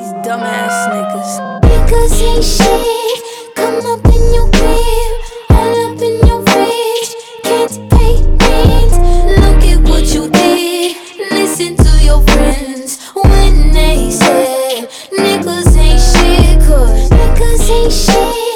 Dumbass niggas. Niggas ain't shit. Come up in your crib, all up in your fridge. Can't pay rent. Look at what you did. Listen to your friends when they said niggas ain't shit. 'Cause niggas ain't shit.